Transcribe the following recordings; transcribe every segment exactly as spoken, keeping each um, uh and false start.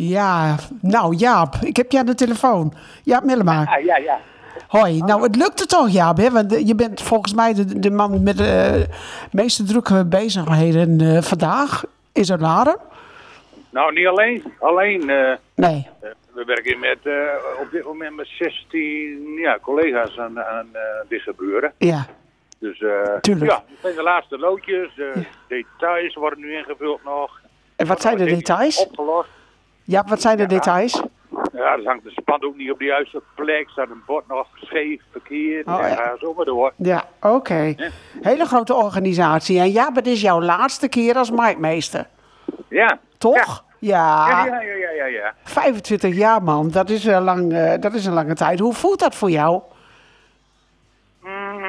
Ja, nou Jaap, ik heb je aan de telefoon. Jaap Millema. Ah, ja, ja. Hoi, nou het lukte toch Jaap, hè? Want je bent volgens mij de, de man met de uh, meeste drukke bezigheden uh, vandaag. Is er Laren? Nou, niet alleen. Alleen. Uh, nee. Uh, we werken met, uh, op dit moment met zestien ja, collega's aan, aan uh, dit gebeuren. Ja. Dus uh, Tuurlijk. Ja, dat zijn de laatste loodjes. De ja. details worden nu ingevuld nog. En wat zijn de details? Opgelost. Ja, wat zijn de ja. details? Ja, er hangt de spandoek niet op de juiste plek. Staat een bord nog scheef, verkeerd. Oh, en ja. ga zo maar door. Ja, oké. Okay. Ja. Hele grote organisatie. En ja, het is jouw laatste keer als marktmeester. Ja. Toch? Ja. Ja, ja, ja, ja, ja, ja. vijfentwintig jaar, man. Dat is een, lang, uh, dat is een lange tijd. Hoe voelt dat voor jou? Mm.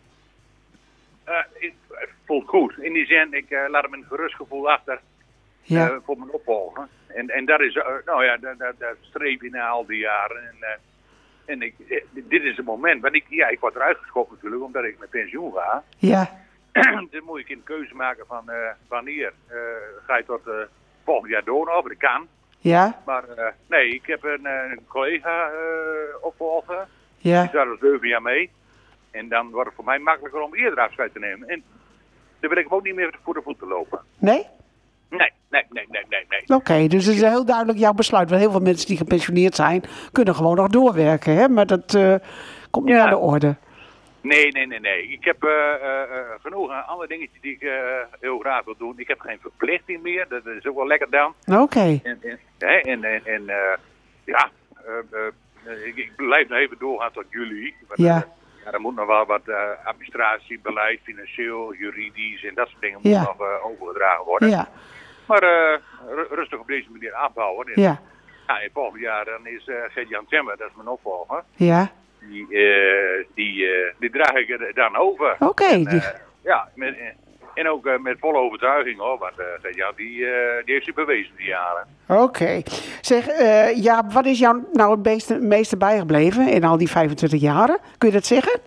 Uh, het, het voelt goed. In die zin, ik uh, laat hem een gerust gevoel achter ja. uh, voor mijn opvolger. En, en dat is, uh, nou ja, dat, dat, dat streef je na al die jaren. En, uh, en ik, dit is het moment. Want ik, ja, ik word eruit geschopt natuurlijk, omdat ik met pensioen ga. Ja. Dan moet ik een keuze maken van uh, wanneer uh, ga je tot uh, volgend jaar door nog, dat kan. Ja. Maar uh, nee, ik heb een, een collega uh, opvolger. Ja. Die staat er zeven jaar mee. En dan wordt het voor mij makkelijker om eerder afscheid te nemen. En dan wil ik hem ook niet meer voor de voeten lopen. Nee? Nee, nee, nee, nee, nee. nee. Oké, okay, dus het is heel duidelijk jouw besluit. Want heel veel mensen die gepensioneerd zijn, kunnen gewoon nog doorwerken. Hè? Maar dat uh, komt niet ja. aan de orde. Nee, nee, nee, nee. Ik heb uh, uh, genoeg andere dingetjes die ik uh, heel graag wil doen. Ik heb geen verplichting meer. Dat is ook wel lekker dan. Oké. Okay. En, en, en, en, en uh, ja, uh, uh, ik, ik blijf nog even doorgaan tot juli. Ja. Uh, ja, er moet nog wel wat uh, administratie, beleid, financieel, juridisch en dat soort dingen ja. moet nog uh, overgedragen worden. Ja. Maar uh, rustig op deze manier afbouwen. En, ja. Ja, en volgend jaar dan is uh, Gert-Jan Temmer, dat is mijn opvolger. Ja. Die, uh, die, uh, die draag ik er dan over. Oké. Okay, uh, ja, met, en ook uh, met volle overtuiging hoor. Want uh, Gert-Jan die, uh, die heeft zich bewezen die jaren. Oké. Okay. Zeg, uh, ja, wat is jou nou het meeste, meeste bijgebleven in al die vijfentwintig jaren? Kun je dat zeggen?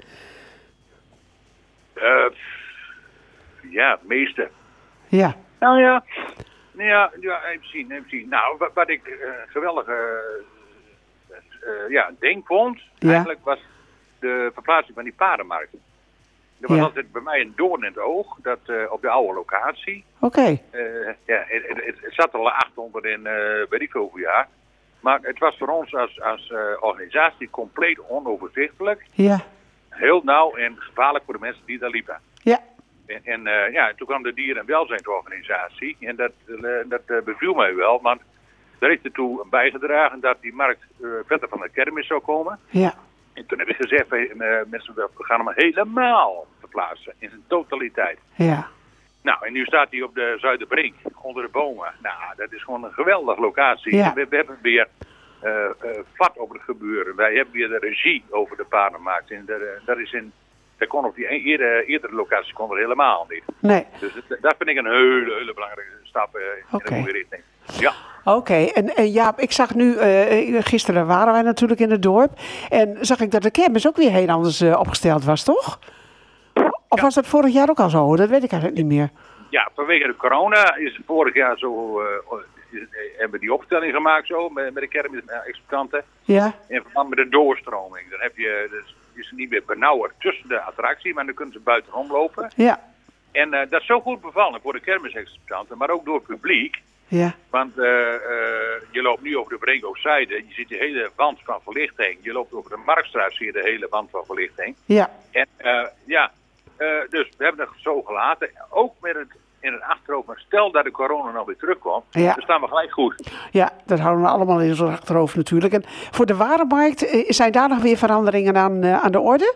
Uh, ja, het meeste. Ja. Nou ja, ja, ja even zien, even zien. Nou, wat, wat ik uh, geweldig uh, uh, ja, denk vond, ja. eigenlijk was de verplaatsing van die paardenmarkt. Dat was ja. altijd bij mij een doorn in het oog, dat uh, op de oude locatie. Oké. Okay. Uh, ja, het, het, het zat er al achthonderd in, uh, weet ik veel hoeveel jaar. Maar het was voor ons als, als uh, organisatie compleet onoverzichtelijk. Ja. Heel nauw en gevaarlijk voor de mensen die daar liepen. Ja. En, en uh, ja, toen kwam de dieren- en welzijnsorganisatie. En dat, uh, dat uh, beviel mij wel. Want daar heeft ertoe bijgedragen dat die markt uh, verder van de kermis zou komen. Ja. En toen heb ik gezegd, uh, mensen, we gaan hem helemaal verplaatsen. In zijn totaliteit. Ja. Nou, en nu staat hij op de Zuiderbrink, onder de bomen. Nou, dat is gewoon een geweldige locatie. Ja. We, we hebben weer uh, uh, vat over het gebeuren. Wij hebben weer de regie over de paardenmarkt. En dat, uh, dat is in... Dat kon op die eerdere, eerdere locatie kon er helemaal niet. Nee. Dus dat, dat vind ik een hele, hele belangrijke stap uh, in okay. de goede richting. Ja. Oké, okay. en, en Jaap, ik zag nu, uh, gisteren waren wij natuurlijk in het dorp. En zag ik dat de kermis ook weer heel anders uh, opgesteld was, toch? Of ja. was dat vorig jaar ook al zo? Dat weet ik eigenlijk niet meer. Ja, vanwege de corona is het vorig jaar zo... Uh, hebben we die opstelling gemaakt zo, met, met de kermis-exploitanten. Ja. In verband met de doorstroming. Dan heb je... Dus, is niet meer benauwd tussen de attractie, maar dan kunnen ze buitenom lopen. Ja. En uh, dat is zo goed bevallen voor de kermisexploitanten, maar ook door het publiek. Ja. Want uh, uh, je loopt nu over de Breenkoopzijde, je ziet de hele wand van verlichting. Je loopt over de Marktstraat, zie je de hele wand van verlichting. Ja. En uh, ja, uh, dus we hebben het zo gelaten. Ook met het in het achterhoofd, maar stel dat de corona nog weer terugkomt, ja. dan staan we gelijk goed. Ja, dat houden we allemaal in ons achterhoofd natuurlijk. En voor de warenmarkt, zijn daar nog weer veranderingen aan, uh, aan de orde?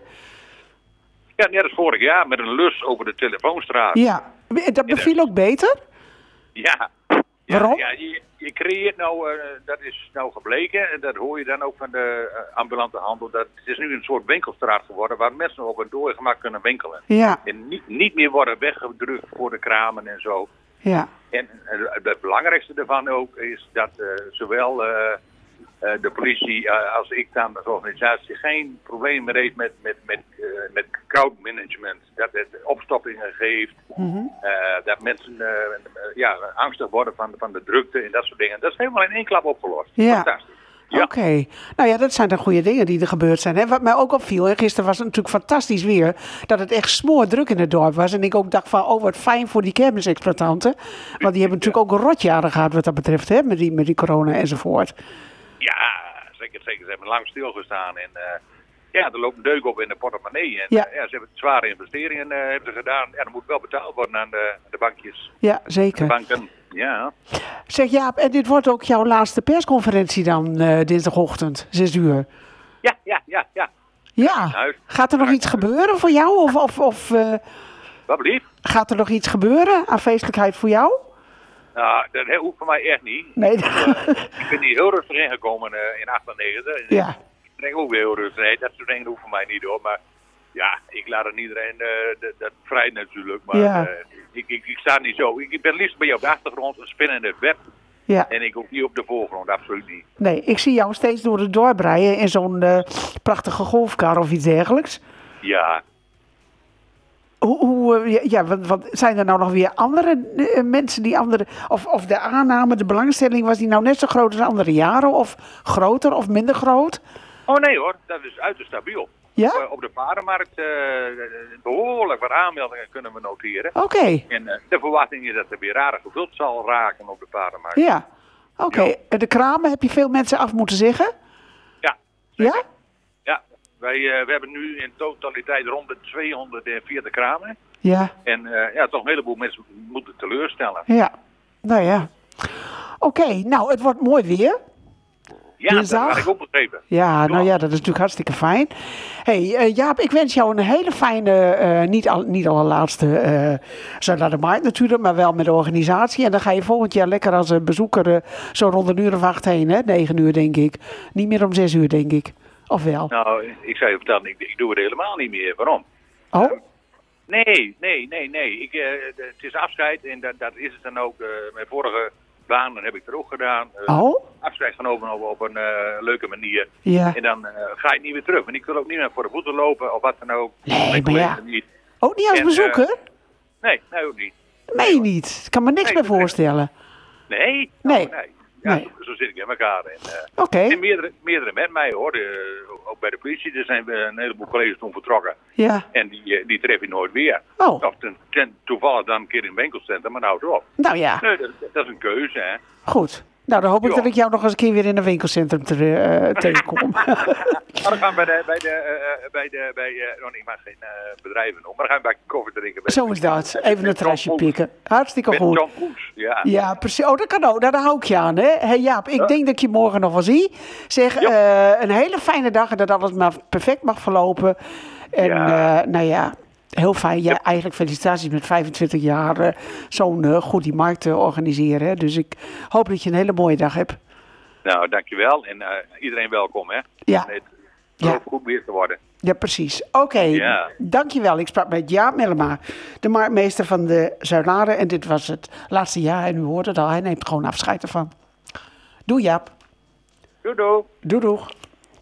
Ja, net als vorig jaar, met een lus over de Telefoonstraat. Ja, dat beviel ook beter? Ja. Waarom? Ja, je, je creëert nou, uh, dat is nou gebleken, en dat hoor je dan ook van de uh, ambulante handel, dat het is nu een soort winkelstraat geworden waar mensen op een doorgemak kunnen winkelen. Ja. En niet, niet meer worden weggedrukt voor de kramen en zo. Ja. En uh, het belangrijkste daarvan ook is dat uh, zowel uh, uh, de politie, uh, als ik dan als organisatie geen probleem meer heeft met, met, met, uh, met crowdmanagement. Dat het opstoppingen geeft. Mm-hmm. Uh, dat mensen uh, ja, angstig worden van, van de drukte en dat soort dingen. Dat is helemaal in één klap opgelost. Ja. Fantastisch. Ja. Oké, okay. Nou ja, dat zijn dan goede dingen die er gebeurd zijn. Hè? Wat mij ook opviel, en gisteren was het natuurlijk fantastisch weer, dat het echt smoordruk in het dorp was. En ik ook dacht van, oh wat fijn voor die kermisexploitanten. Want die hebben natuurlijk ook een rotjaren gehad wat dat betreft, hè? Met, die, met die corona enzovoort. Ja, zeker, zeker. Ze hebben lang stilgestaan en uh, ja, er loopt een deuk op in de portemonnee. En ja. Uh, ja, ze hebben zware investeringen uh, hebben ze gedaan. Ja, dat moet wel betaald worden aan de, de bankjes. Ja, zeker. De banken. Ja. Zeg Jaap, en dit wordt ook jouw laatste persconferentie dan uh, dinsdagochtend, zes uur? Ja, ja, ja, ja. Ja, gaat er nog iets gebeuren voor jou? Of, of, of uh, Wat blieft? Gaat er nog iets gebeuren aan feestelijkheid voor jou? Nou, dat hoeft voor mij echt niet. Nee. Uh, ik ben hier heel rustig ingekomen uh, in achtennegentig. Ja. Ik denk ook weer heel rustig. Nee, dat soort dingen hoeft voor mij niet hoor. Maar ja, ik laat het iedereen uh, dat, dat vrij natuurlijk. Maar ja. uh, ik, ik, ik sta niet zo. Ik ben liefst bij op de achtergrond een spinnende web. Ja. En ik ook niet op de voorgrond, absoluut niet. Nee, ik zie jou steeds door het dorp rijden in zo'n uh, prachtige golfkar of iets dergelijks. Ja. Hoe, hoe uh, ja, wat, wat zijn er nou nog weer andere uh, mensen die andere... Of, of de aanname, de belangstelling, was die nou net zo groot als andere jaren? Of groter of minder groot? Oh nee hoor, dat is uiterst stabiel. Ja? Op, op de paardenmarkt uh, behoorlijk wat aanmeldingen kunnen we noteren. Oké. Okay. En uh, de verwachting is dat er weer raar gevuld zal raken op de paardenmarkt. Ja, oké. Okay. En de kramen, heb je veel mensen af moeten zeggen? Ja. Zeker. Ja? Ja. Wij uh, we hebben nu in totaliteit rond de tweehonderdveertig kramen. Ja. En uh, ja, toch een heleboel mensen moeten teleurstellen. Ja, nou ja. Oké, okay, nou het wordt mooi weer. Ja, dat had ik ook begrepen. Ja, nou ja, dat is natuurlijk hartstikke fijn. Hey, uh, Jaap, ik wens jou een hele fijne, uh, niet, al, niet allerlaatste uh, Zuid-Markt natuurlijk, maar wel met de organisatie. En dan ga je volgend jaar lekker als uh, bezoeker uh, zo rond een uur of acht heen, hè? Negen uur denk ik. Niet meer om zes uur denk ik. Of wel? Nou, ik zou je vertellen, ik, ik doe het helemaal niet meer. Waarom? Oh? Uh, nee, nee, nee, nee. Ik, uh, het is afscheid en dat, dat is het dan ook. Uh, mijn vorige baan, dat heb ik er ook gedaan. Uh, oh? Afscheid genomen op, op een uh, leuke manier. Ja. En dan uh, ga ik niet weer terug. Want ik wil ook niet meer voor de voeten lopen of wat dan ook. Nee, maar ja. Niet. Ook niet als en, bezoeker? Uh, nee, nee, ook niet. Nee, niet. Ik kan me niks nee, meer voorstellen. Nee? Nee. Oh, nee. Ja, nee. Zo, zo zit ik in elkaar. En, uh, Oké. Okay. En meerdere, meerdere met mij hoor. De, ook bij de politie. Er zijn een heleboel collega's toen vertrokken. Ja. En die, die tref je nooit weer. Oh. Of ten, ten, toevallig dan een keer in een winkelcentrum, maar nou zo op. Nou ja. Nee, dat, dat is een keuze, hè. Goed. Nou, dan hoop ik jo. dat ik jou nog eens een keer weer in een winkelcentrum te, uh, tegenkom. Maar dan gaan we bij de, bij de, uh, bij de, bij, uh, oh, ik mag geen uh, bedrijven noemen, maar dan gaan we bij koffie drinken. Zo is dat. Even een terrasje pikken. Hartstikke met goed. John Poes, ja. Ja, precies. Oh, dat kan ook. Daar hou ik je aan, hè. Hey, Jaap, ik ja. denk dat ik je morgen nog wel zie. Zeg, uh, een hele fijne dag en dat alles maar perfect mag verlopen. En, ja. Uh, nou ja... Heel fijn. Ja, ja, eigenlijk felicitaties met vijfentwintig jaar uh, zo'n uh, goed die markt uh, organiseren. Hè. Dus ik hoop dat je een hele mooie dag hebt. Nou, dankjewel. En uh, iedereen welkom, hè. Ja. Het belooft ja. goed weer te worden. Ja, precies. Oké, okay. ja. dankjewel. Ik sprak met Jaap Mellema, de marktmeester van de Zuidlaren. En dit was het laatste jaar. En u hoort het al, hij neemt gewoon afscheid ervan. Doei Jaap. Doei doei. Doei doeg.